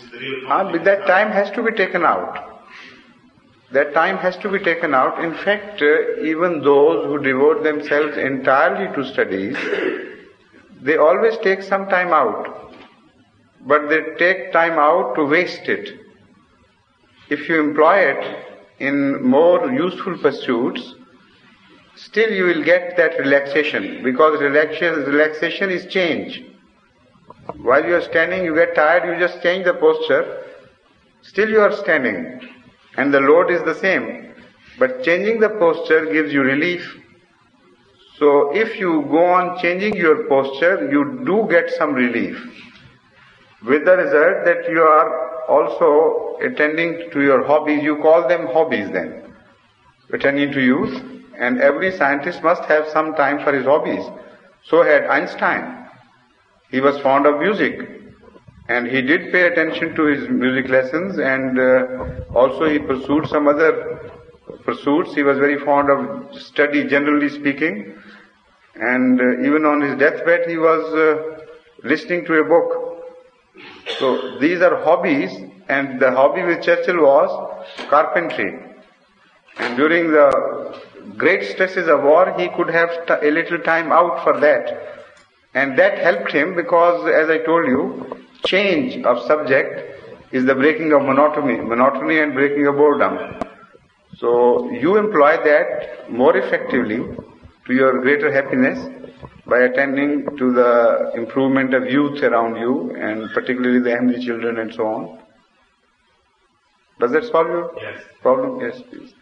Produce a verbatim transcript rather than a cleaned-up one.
the real Ah, but that time has to be taken out. That time has to be taken out. In fact, uh, even those who devote themselves entirely to studies, they always take some time out. But they take time out to waste it. If you employ it in more useful pursuits, still you will get that relaxation, because relaxation, relaxation is change. While you are standing, you get tired, you just change the posture, still you are standing, and the load is the same. But changing the posture gives you relief. So if you go on changing your posture, you do get some relief, with the result that you are also attending to your hobbies. You call them hobbies then, attending to youth, and every scientist must have some time for his hobbies. So had Einstein. He was fond of music, and he did pay attention to his music lessons, and uh, also he pursued some other pursuits. He was very fond of study, generally speaking, and uh, even on his deathbed he was uh, listening to a book. So these are hobbies, and the hobby with Churchill was carpentry. And during the great stresses of war, he could have t- a little time out for that. And that helped him because, as I told you, change of subject is the breaking of monotony, monotony and breaking of boredom. So you employ that more effectively to your greater happiness by attending to the improvement of youth around you, and particularly the Ahmadi children and so on. Does that solve your yes. problem? Yes, please.